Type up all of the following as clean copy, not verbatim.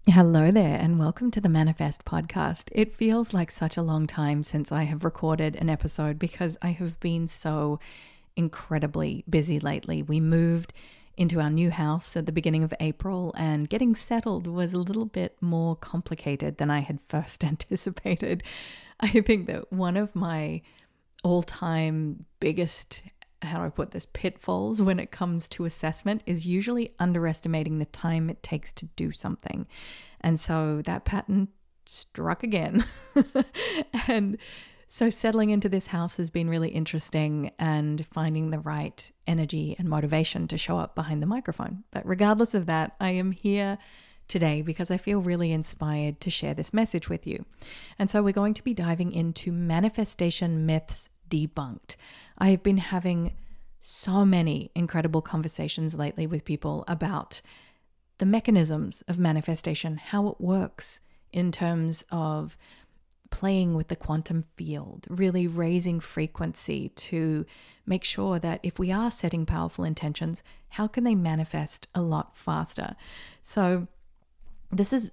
Hello there, and welcome to the Manifest podcast. It feels like such a long time since I have recorded an episode because I have been so incredibly busy lately. We moved into our new house at the beginning of April, and getting settled was a little bit more complicated than I had first anticipated. I think that one of my all-time biggest, how do I put this, pitfalls when it comes to assessment is usually underestimating the time it takes to do something. And so that pattern struck again. And so settling into this house has been really interesting and finding the right energy and motivation to show up behind the microphone. But regardless of that, I am here today because I feel really inspired to share this message with you. And so we're going to be diving into manifestation myths debunked. I have been having so many incredible conversations lately with people about the mechanisms of manifestation, how it works in terms of playing with the quantum field, really raising frequency to make sure that if we are setting powerful intentions, how can they manifest a lot faster? So this is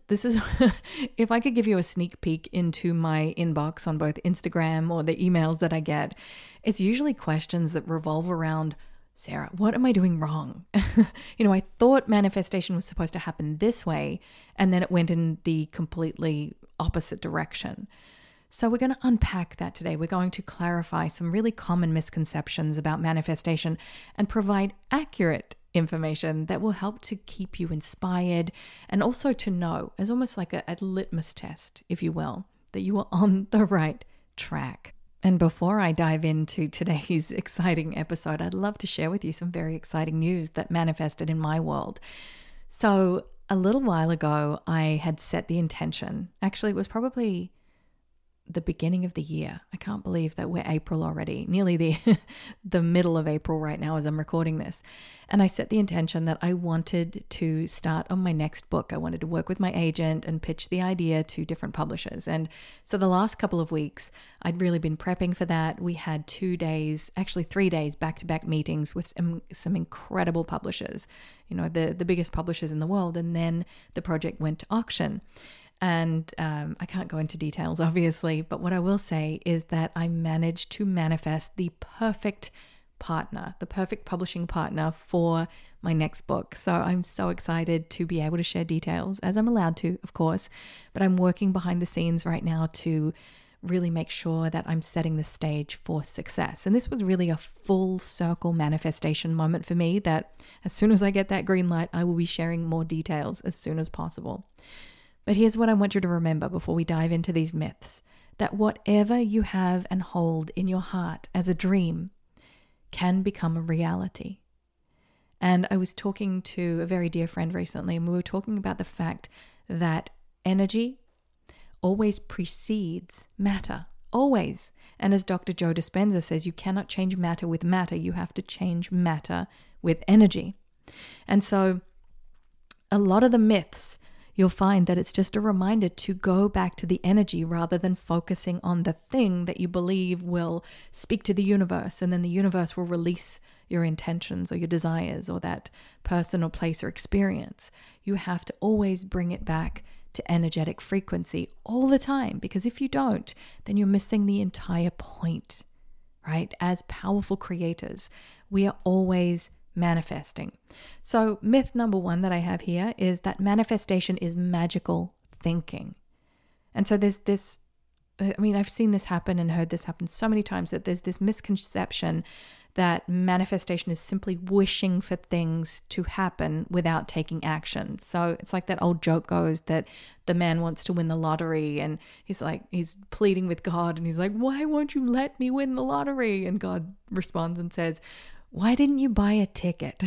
if I could give you a sneak peek into my inbox on both Instagram or the emails that I get, it's usually questions that revolve around, Sarah, what am I doing wrong? I thought manifestation was supposed to happen this way, and then it went in the completely opposite direction. So we're going to unpack that today. We're going to clarify some really common misconceptions about manifestation and provide accurate information that will help to keep you inspired and also to know, as almost like a litmus test, if you will, that you are on the right track. And before I dive into today's exciting episode, I'd love to share with you some very exciting news that manifested in my world. So a little while ago, I had set the intention. Actually, it was probably the beginning of the year. I can't believe that we're April already, nearly the middle of April right now as I'm recording this. And I set the intention that I wanted to start on my next book. I wanted to work with my agent and pitch the idea to different publishers. And so the last couple of weeks, I'd really been prepping for that. We had 2 days, actually 3 days, back-to-back meetings with some incredible publishers, the biggest publishers in the world. And then the project went to auction. And I can't go into details, obviously, but what I will say is that I managed to manifest the perfect partner, the perfect publishing partner for my next book. So I'm so excited to be able to share details, as I'm allowed to, of course, but I'm working behind the scenes right now to really make sure that I'm setting the stage for success. And this was really a full circle manifestation moment for me that as soon as I get that green light, I will be sharing more details as soon as possible. But here's what I want you to remember before we dive into these myths, that whatever you have and hold in your heart as a dream can become a reality. And I was talking to a very dear friend recently, and we were talking about the fact that energy always precedes matter, always. And as Dr. Joe Dispenza says, you cannot change matter with matter. You have to change matter with energy. And so a lot of the myths, you'll find that it's just a reminder to go back to the energy rather than focusing on the thing that you believe will speak to the universe, and then the universe will release your intentions or your desires or that person or place or experience. You have to always bring it back to energetic frequency all the time, because if you don't, then you're missing the entire point, right? As powerful creators, we are always manifesting. So myth number one that I have here is that manifestation is magical thinking. And so there's this, I've seen this happen and heard this happen so many times, that there's this misconception that manifestation is simply wishing for things to happen without taking action. So it's like that old joke goes that the man wants to win the lottery and he's pleading with God and he's like, why won't you let me win the lottery? And God responds and says, why didn't you buy a ticket?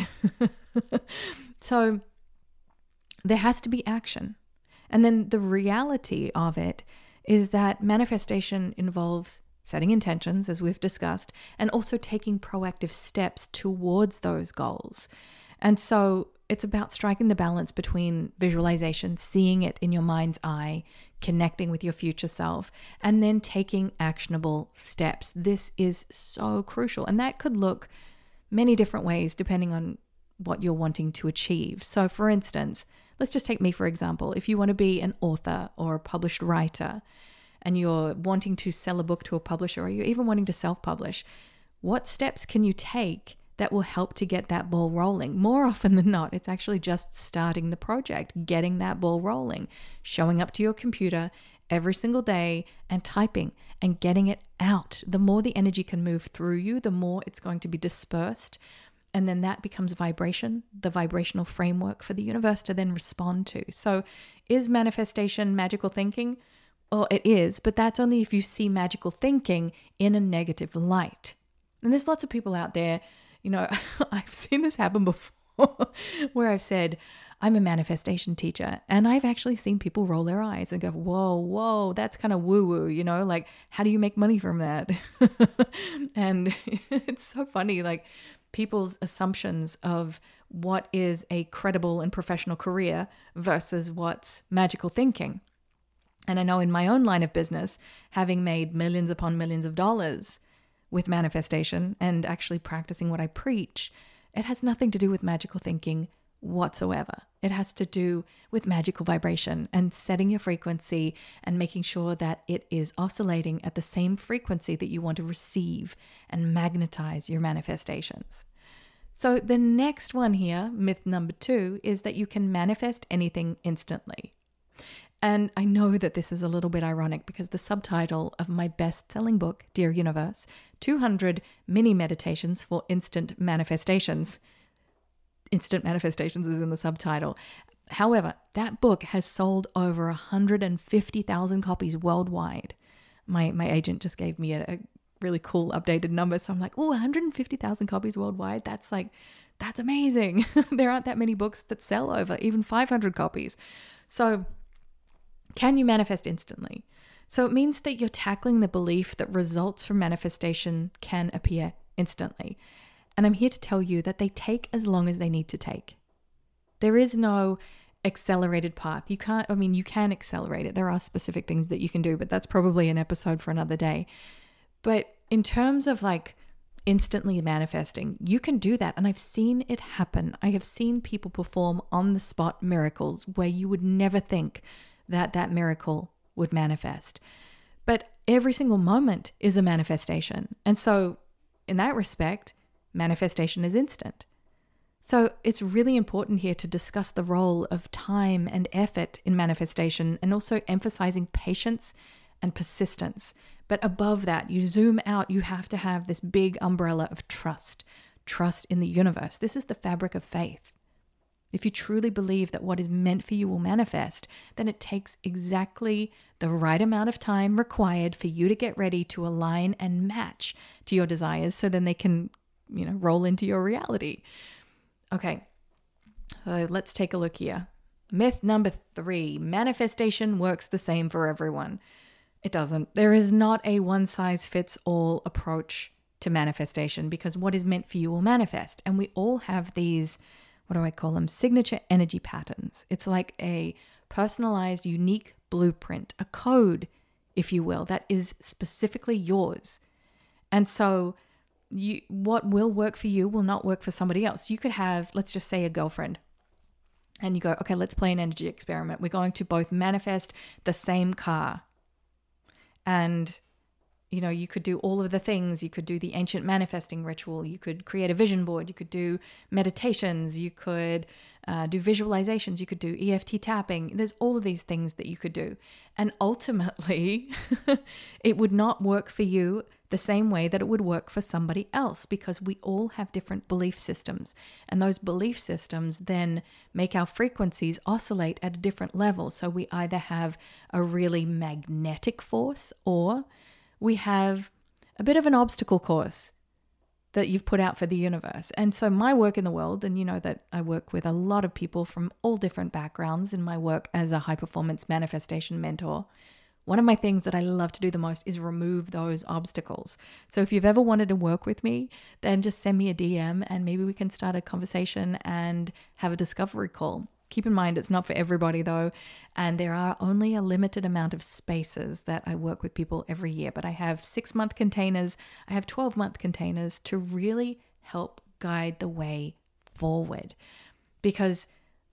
So there has to be action. And then the reality of it is that manifestation involves setting intentions, as we've discussed, and also taking proactive steps towards those goals. And so it's about striking the balance between visualization, seeing it in your mind's eye, connecting with your future self, and then taking actionable steps. This is so crucial. And that could look many different ways depending on what you're wanting to achieve. So for instance, let's just take me for example. If you want to be an author or a published writer and you're wanting to sell a book to a publisher, or you're even wanting to self-publish, what steps can you take that will help to get that ball rolling? More often than not, it's actually just starting the project, getting that ball rolling, showing up to your computer every single day and typing and getting it out. The more the energy can move through you, the more it's going to be dispersed. And then that becomes vibration, the vibrational framework for the universe to then respond to. So is manifestation magical thinking? Well, it is, but that's only if you see magical thinking in a negative light. And there's lots of people out there, I've seen this happen before where I've said, I'm a manifestation teacher. And I've actually seen people roll their eyes and go, whoa, that's kind of woo-woo, like, how do you make money from that? And it's so funny, like people's assumptions of what is a credible and professional career versus what's magical thinking. And I know in my own line of business, having made millions upon millions of dollars with manifestation and actually practicing what I preach, it has nothing to do with magical thinking whatsoever. It has to do with magical vibration and setting your frequency and making sure that it is oscillating at the same frequency that you want to receive and magnetize your manifestations. So the next one here, myth number 2, is that you can manifest anything instantly. And I know that this is a little bit ironic because the subtitle of my best-selling book, Dear Universe, 200 Mini Meditations for Instant Manifestations. Instant Manifestations is in the subtitle. However, that book has sold over 150,000 copies worldwide. My agent just gave me a really cool updated number. So I'm like, 150,000 copies worldwide. That's amazing. There aren't that many books that sell over even 500 copies. So can you manifest instantly? So it means that you're tackling the belief that results from manifestation can appear instantly. And I'm here to tell you that they take as long as they need to take. There is no accelerated path. You can accelerate it. There are specific things that you can do, but that's probably an episode for another day. But in terms of like instantly manifesting, you can do that. And I've seen it happen. I have seen people perform on the spot miracles where you would never think that miracle would manifest. But every single moment is a manifestation. And so in that respect, manifestation is instant. So it's really important here to discuss the role of time and effort in manifestation and also emphasizing patience and persistence. But above that, you zoom out, you have to have this big umbrella of trust in the universe. This is the fabric of faith. If you truly believe that what is meant for you will manifest, then it takes exactly the right amount of time required for you to get ready to align and match to your desires so then they can, roll into your reality. Okay, so let's take a look here. Myth number 3, manifestation works the same for everyone. It doesn't. There is not a one-size-fits-all approach to manifestation because what is meant for you will manifest. And we all have these, what do I call them? Signature energy patterns. It's like a personalized, unique blueprint, a code, if you will, that is specifically yours. And so what will work for you will not work for somebody else. You could have, let's just say, a girlfriend. And you go, okay, let's play an energy experiment. We're going to both manifest the same car. And, you could do all of the things. You could do the ancient manifesting ritual. You could create a vision board. You could do meditations. You could do visualizations. You could do EFT tapping. There's all of these things that you could do. And ultimately, it would not work for you the same way that it would work for somebody else because we all have different belief systems. And those belief systems then make our frequencies oscillate at a different level. So we either have a really magnetic force or we have a bit of an obstacle course that you've put out for the universe. And so my work in the world, and you know that I work with a lot of people from all different backgrounds in my work as a high performance manifestation mentor. One of my things that I love to do the most is remove those obstacles. So if you've ever wanted to work with me, then just send me a DM and maybe we can start a conversation and have a discovery call. Keep in mind, it's not for everybody though. And there are only a limited amount of spaces that I work with people every year. But I have 6-month containers. I have 12-month containers to really help guide the way forward. Because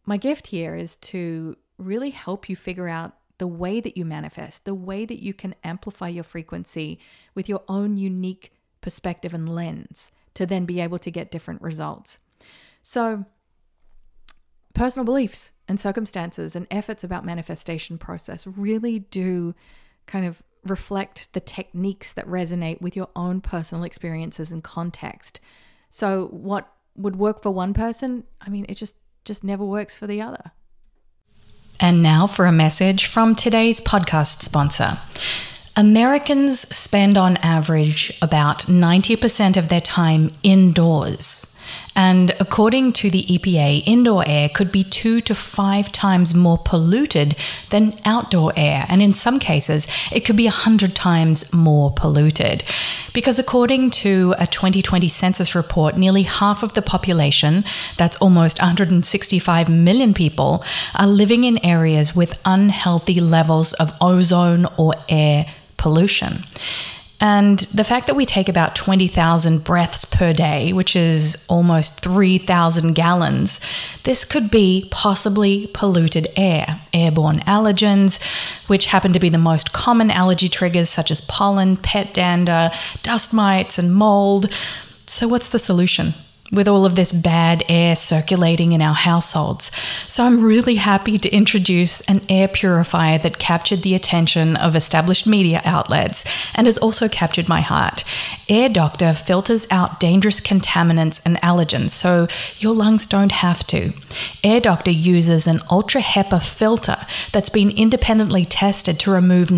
my gift here is to really help you figure out the way that you manifest, the way that you can amplify your frequency with your own unique perspective and lens to then be able to get different results. So, personal beliefs and circumstances and efforts about manifestation process really do kind of reflect the techniques that resonate with your own personal experiences and context. So what would work for one person, it just never works for the other. And now for a message from today's podcast sponsor. Americans spend on average about 90% of their time indoors. And according to the EPA, indoor air could be 2 to 5 times more polluted than outdoor air. And in some cases, it could be 100 times more polluted. Because according to a 2020 census report, nearly half of the population, that's almost 165 million people, are living in areas with unhealthy levels of ozone or air pollution. And the fact that we take about 20,000 breaths per day, which is almost 3,000 gallons, this could be possibly polluted air. Airborne allergens, which happen to be the most common allergy triggers, such as pollen, pet dander, dust mites, and mold. So what's the solution with all of this bad air circulating in our households? So I'm really happy to introduce an air purifier that captured the attention of established media outlets and has also captured my heart. Air Doctor filters out dangerous contaminants and allergens, so your lungs don't have to. Air Doctor uses an ultra HEPA filter that's been independently tested to remove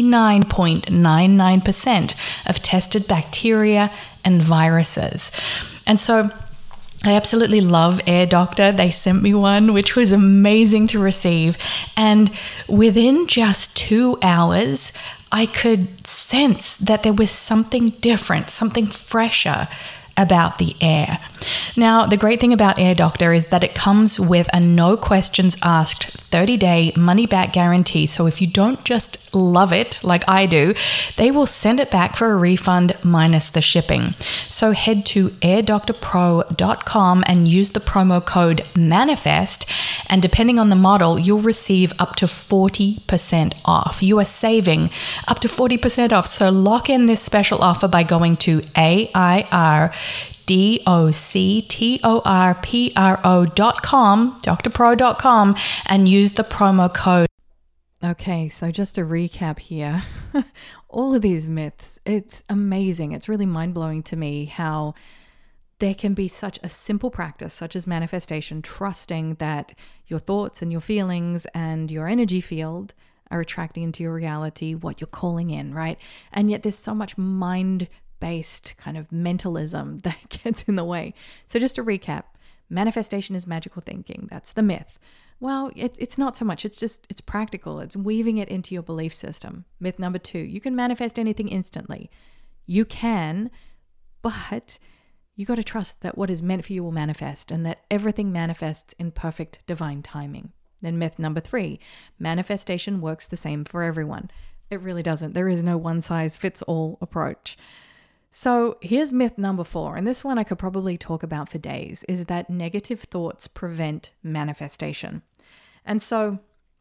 99.99% of tested bacteria and viruses. And so I absolutely love Air Doctor. They sent me one, which was amazing to receive. And within just 2 hours, I could sense that there was something different, something fresher about the air. Now, the great thing about Air Doctor is that it comes with a no questions asked 30-day money-back guarantee. So if you don't just love it like I do, they will send it back for a refund minus the shipping. So head to airdoctorpro.com and use the promo code MANIFEST, and depending on the model, you'll receive up to 40% off. You are saving up to 40% off. So lock in this special offer by going to airdoctorpro.com, drpro.com, and use the promo code. Okay, so just to recap here, all of these myths, it's amazing. It's really mind-blowing to me how there can be such a simple practice, such as manifestation, trusting that your thoughts and your feelings and your energy field are attracting into your reality what you're calling in, right? And yet there's so much mind-based kind of mentalism that gets in the way. So just to recap, manifestation is magical thinking. That's the myth. Well, it's not so much. It's practical. It's weaving it into your belief system. Myth number 2, you can manifest anything instantly. You can, but you got to trust that what is meant for you will manifest and that everything manifests in perfect divine timing. Then myth number 3, manifestation works the same for everyone. It really doesn't. There is no one-size-fits-all approach. So here's myth number 4, and this one I could probably talk about for days, is that negative thoughts prevent manifestation. And so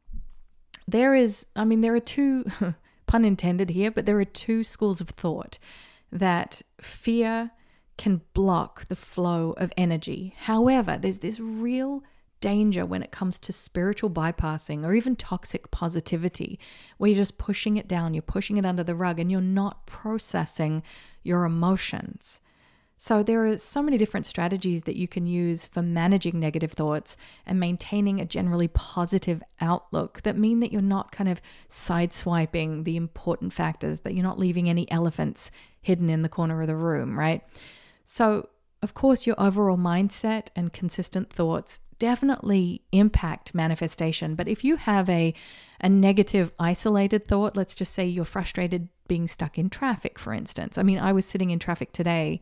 there are 2, pun intended here, but there are 2 schools of thought that fear can block the flow of energy. However, there's this real danger when it comes to spiritual bypassing or even toxic positivity, where you're just pushing it down, you're pushing it under the rug, and you're not processing your emotions. So there are so many different strategies that you can use for managing negative thoughts and maintaining a generally positive outlook that mean that you're not kind of sideswiping the important factors, that you're not leaving any elephants hidden in the corner of the room, right? So, of course, your overall mindset and consistent thoughts definitely impact manifestation. But if you have a negative, isolated thought, let's just say you're frustrated being stuck in traffic, for instance. I was sitting in traffic today.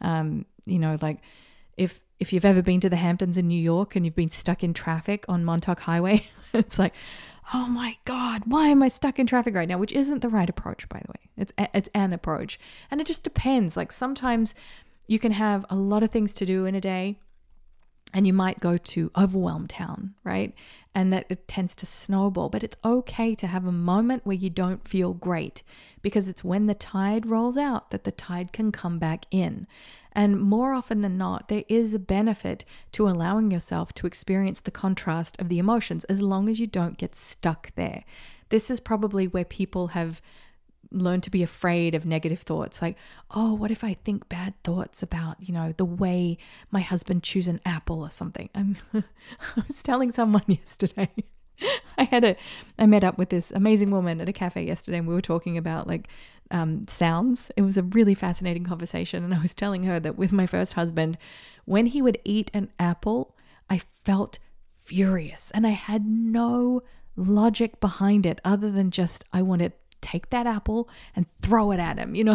Like if you've ever been to the Hamptons in New York and you've been stuck in traffic on Montauk Highway, it's like, oh my God, why am I stuck in traffic right now? Which isn't the right approach, by the way. It's an approach. And it just depends. Like sometimes you can have a lot of things to do in a day And you might go to overwhelm town, right? And that it tends to snowball. But it's okay to have a moment where you don't feel great, because it's when the tide rolls out that the tide can come back in. And more often than not, there is a benefit to allowing yourself to experience the contrast of the emotions, as long as you don't get stuck there. This is probably where people have learn to be afraid of negative thoughts, like, oh, what if I think bad thoughts about, the way my husband chews an apple or something. I was telling someone yesterday, I met up with this amazing woman at a cafe yesterday, and we were talking about sounds. It was a really fascinating conversation. And I was telling her that with my first husband, when he would eat an apple, I felt furious, and I had no logic behind it other than just, I wanted take that apple and throw it at him,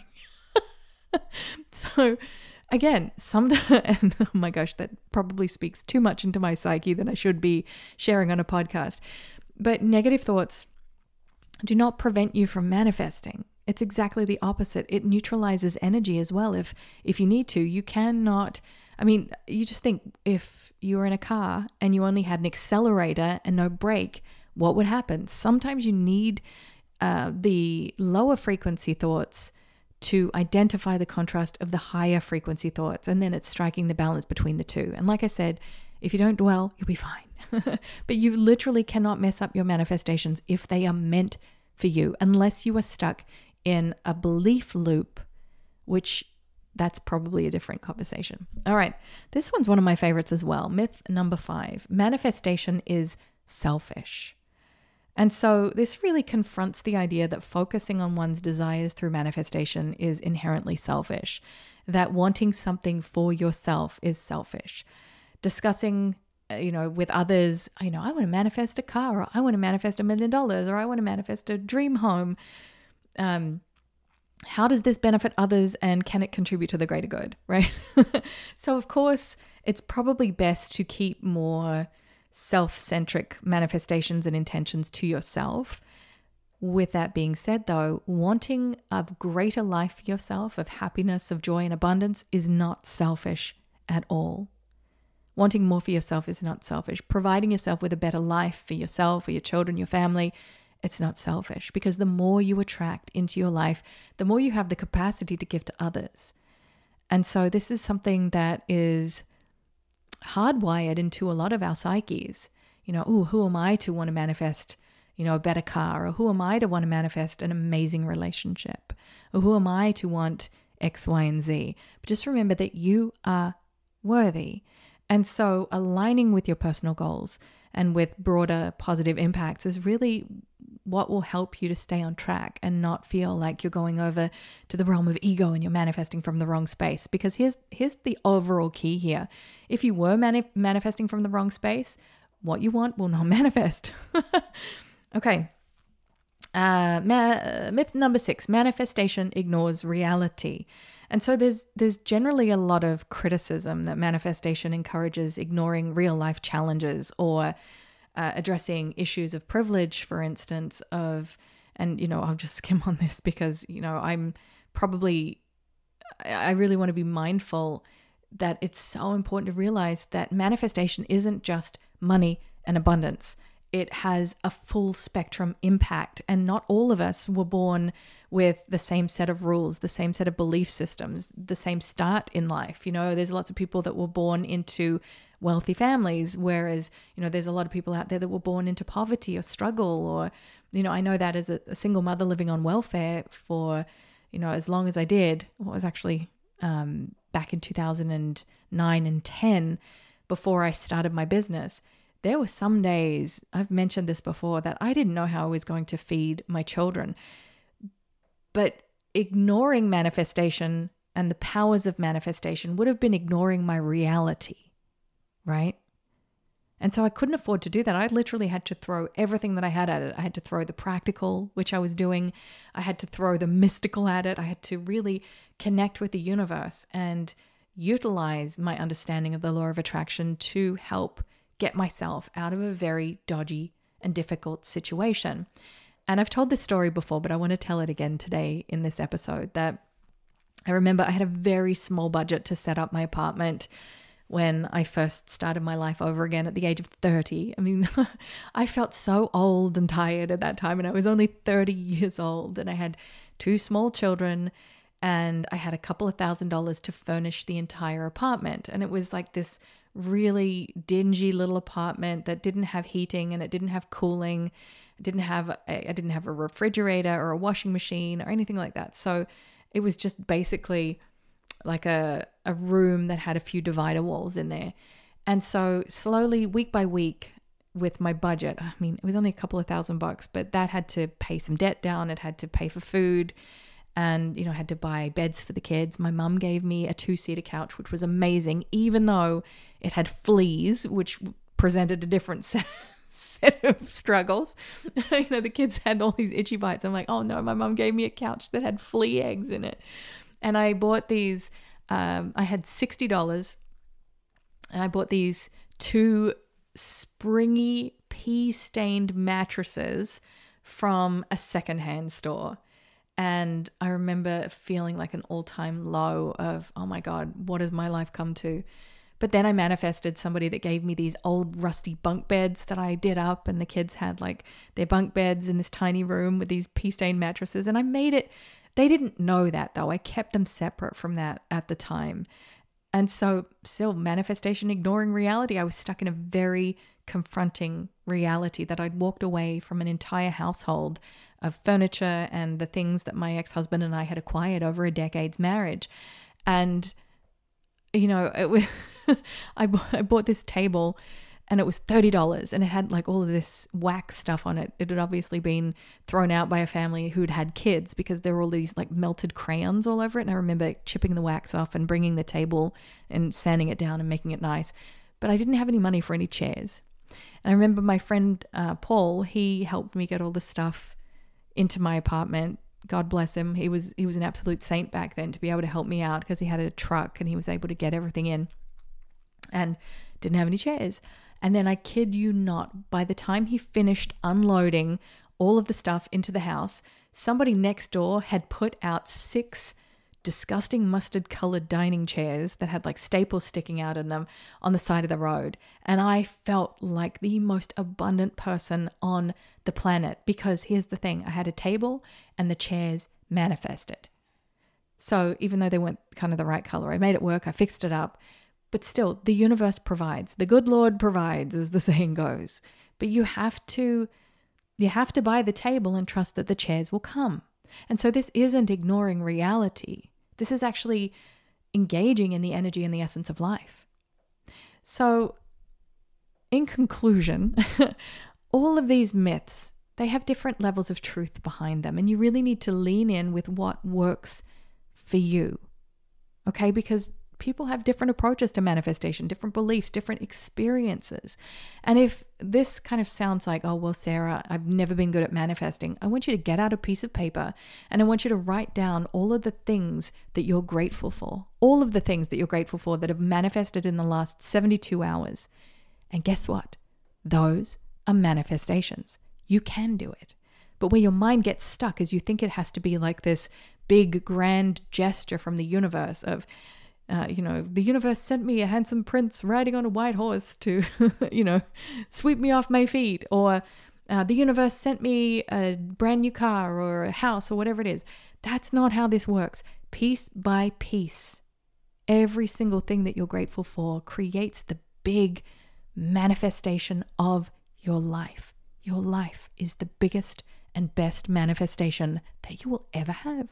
So again, sometimes, and oh my gosh, that probably speaks too much into my psyche than I should be sharing on a podcast. But negative thoughts do not prevent you from manifesting. It's exactly the opposite. It neutralizes energy as well. If you need to, you cannot. You just think, if you were in a car and you only had an accelerator and no brake, what would happen? Sometimes you need the lower frequency thoughts to identify the contrast of the higher frequency thoughts, and then it's striking the balance between the two. And like I said, if you don't dwell, you'll be fine. But you literally cannot mess up your manifestations if they are meant for you, unless you are stuck in a belief loop, which that's probably a different conversation. All right, this one's one of my favorites as well. Myth number 5, manifestation is selfish. And so this really confronts the idea that focusing on one's desires through manifestation is inherently selfish, that wanting something for yourself is selfish. Discussing, with others, I want to manifest a car, or I want to manifest $1 million, or I want to manifest a dream home. How does this benefit others, and can it contribute to the greater good, right? So of course, it's probably best to keep more self-centric manifestations and intentions to yourself. With that being said, though, wanting a greater life for yourself, of happiness, of joy and abundance, is not selfish at all. Wanting more for yourself is not selfish. Providing yourself with a better life for yourself, for your children, your family, it's not selfish, because the more you attract into your life, the more you have the capacity to give to others. And so this is something that is hardwired into a lot of our psyches. Who am I to want to manifest, a better car? Or who am I to want to manifest an amazing relationship? Or who am I to want X, Y, and Z? But just remember that you are worthy. And so aligning with your personal goals and with broader positive impacts is really what will help you to stay on track and not feel like you're going over to the realm of ego and you're manifesting from the wrong space. Because here's the overall key here. If you were manifesting from the wrong space, what you want will not manifest. Okay. Myth number 6, manifestation ignores reality. And so there's generally a lot of criticism that manifestation encourages ignoring real life challenges, or addressing issues of privilege, for instance, I'll just skim on this because, I really want to be mindful that it's so important to realize that manifestation isn't just money and abundance. It has a full spectrum impact, and not all of us were born with the same set of rules, the same set of belief systems, the same start in life. There's lots of people that were born into wealthy families, whereas, there's a lot of people out there that were born into poverty or struggle, or, I know that as a single mother living on welfare for, as long as I did. It was actually back in 2009 and 10, before I started my business. There were some days, I've mentioned this before, that I didn't know how I was going to feed my children. But ignoring manifestation and the powers of manifestation would have been ignoring my reality, right? And so I couldn't afford to do that. I literally had to throw everything that I had at it. I had to throw the practical, which I was doing. I had to throw the mystical at it. I had to really connect with the universe and utilize my understanding of the law of attraction to help get myself out of a very dodgy and difficult situation. And I've told this story before, but I want to tell it again today in this episode, that I remember I had a very small budget to set up my apartment. when I first started my life over again at the age of 30. I mean, I felt so old and tired at that time, and I was only 30 years old, and I had 2 small children, and I had a couple of $1,000s to furnish the entire apartment. And it was like this really dingy little apartment that didn't have heating, and it didn't have cooling. I didn't have a refrigerator or a washing machine or anything like that. So it was just basically like a room that had a few divider walls in there. And so slowly, week by week, with my budget, I mean, it was only a couple of $1,000, but that had to pay some debt down. It had to pay for food, and, I had to buy beds for the kids. My mum gave me a 2-seater couch, which was amazing, even though it had fleas, which presented a different set of struggles. The kids had all these itchy bites. I'm like, oh no, my mum gave me a couch that had flea eggs in it. And I bought these, I had $60, and I bought these 2 springy pea-stained mattresses from a secondhand store. And I remember feeling like an all-time low of, oh my God, what has my life come to? But then I manifested somebody that gave me these old rusty bunk beds that I did up, and the kids had like their bunk beds in this tiny room with these pea-stained mattresses, and I made it. They didn't know that though. I kept them separate from that at the time. And so still manifestation, ignoring reality. I was stuck in a very confronting reality that I'd walked away from an entire household of furniture and the things that my ex-husband and I had acquired over a decade's marriage. And, it was I bought this table, and it was $30, and it had like all of this wax stuff on it. It had obviously been thrown out by a family who'd had kids because there were all these like melted crayons all over it. And I remember chipping the wax off and bringing the table and sanding it down and making it nice. But I didn't have any money for any chairs. And I remember my friend Paul, he helped me get all the stuff into my apartment. God bless him. He was an absolute saint back then to be able to help me out because he had a truck and he was able to get everything in, and didn't have any chairs. And then I kid you not, by the time he finished unloading all of the stuff into the house, somebody next door had put out 6 disgusting mustard colored dining chairs that had like staples sticking out in them on the side of the road. And I felt like the most abundant person on the planet, because here's the thing, I had a table and the chairs manifested. So even though they weren't kind of the right color, I made it work, I fixed it up. But still, the universe provides. The good Lord provides, as the saying goes. But you have to buy the table and trust that the chairs will come. And so this isn't ignoring reality. This is actually engaging in the energy and the essence of life. So, in conclusion, all of these myths, they have different levels of truth behind them. And you really need to lean in with what works for you. Okay? Because people have different approaches to manifestation, different beliefs, different experiences. And if this kind of sounds like, oh, well, Sarah, I've never been good at manifesting, I want you to get out a piece of paper and I want you to write down all of the things that you're grateful for, all of the things that you're grateful for that have manifested in the last 72 hours. And guess what? Those are manifestations. You can do it. But where your mind gets stuck is you think it has to be like this big, grand gesture from the universe of, the universe sent me a handsome prince riding on a white horse to, sweep me off my feet. Or the universe sent me a brand new car or a house or whatever it is. That's not how this works. Piece by piece, every single thing that you're grateful for creates the big manifestation of your life. Your life is the biggest and best manifestation that you will ever have.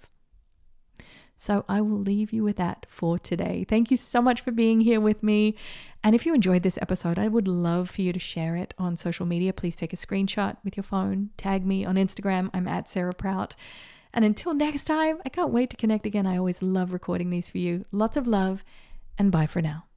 So I will leave you with that for today. Thank you so much for being here with me. And if you enjoyed this episode, I would love for you to share it on social media. Please take a screenshot with your phone. Tag me on Instagram. I'm at Sarah Prout. And until next time, I can't wait to connect again. I always love recording these for you. Lots of love, and bye for now.